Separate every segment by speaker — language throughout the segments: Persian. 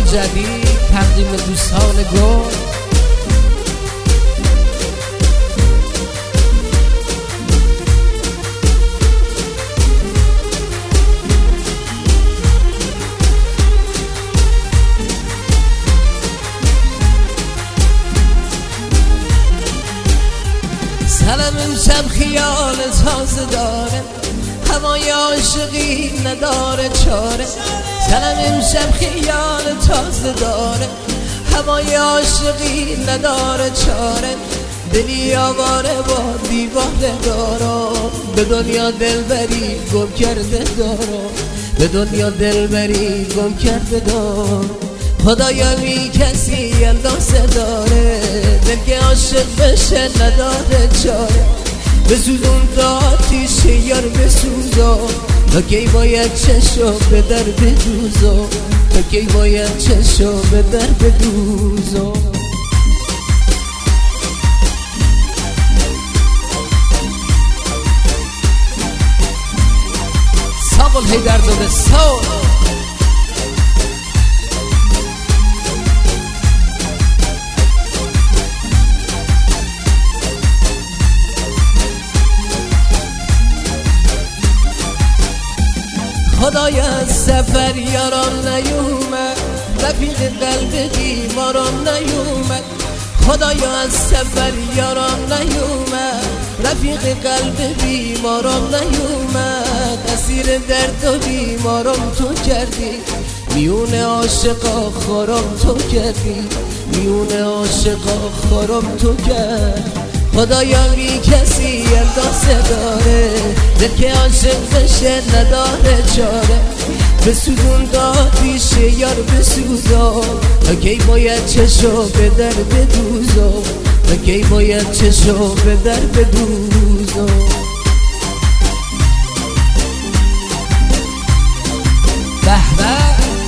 Speaker 1: جدید تقدیم دوستان گل. سلام امشب خیال تازه داره، هوای عاشقی نداره چاره. سلام امشب خیال تازه داره، هوای عاشقی نداره چاره. دلی آواره با دیواره دارم، به دنیا دلبری گم کرده دارم، به دنیا دلبری گم کرده دارم. خدایا بی کسی اندازه داره، دل که عاشق بشه نداره چاره. بسوزون تا آتیش یار بسوزا، تا کی باید چشم به در بدوزا، تا کی باید چشم به در بدوزا. ساقل هیدر زاده ساق خدایا از سفر یاران نیومد، رفیق قلب بیماران نیومد. خدایا از سفر یاران نیومد، رفیق قلب بیماران نیومد. اسیر درد و بیماران تو کردی، میون عاشقا خرام تو کردی، میون عاشقا خرام تو کرد. خدایا بی کسی اندازه داره، دل که عاشق بشه نداره چاره. بسوزون تا آتیش یار بسوزا، تا کی باید چشم به در بدوزا، تا کی باید چشم به در بدوزا. به به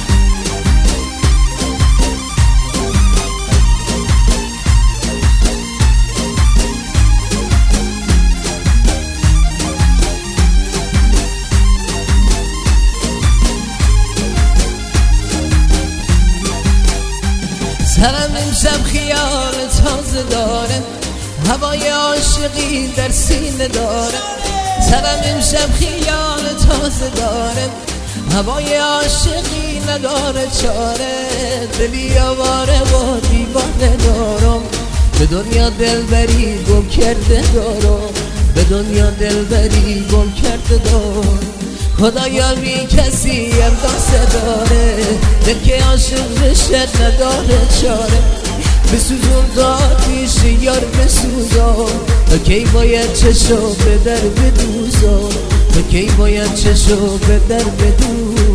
Speaker 1: سلام امشب خیال تازه داره، هوای عاشقی در سینه داره. سلام امشب خیال تازه داره، هوای عاشقی نداره چاره. دلی آواره با دیواره دارم، به دنیا دلبری گم کرده دارم، به دنیا دلبری گم کرده دارم. خدایا بی کسی اندازه داره، دل که عاشق بشه نداره چاره. بسوزون تا آتیش یار بسوزا، تا کی باید چشم به در بدوزا، تا کی باید چشم به در بدوزا.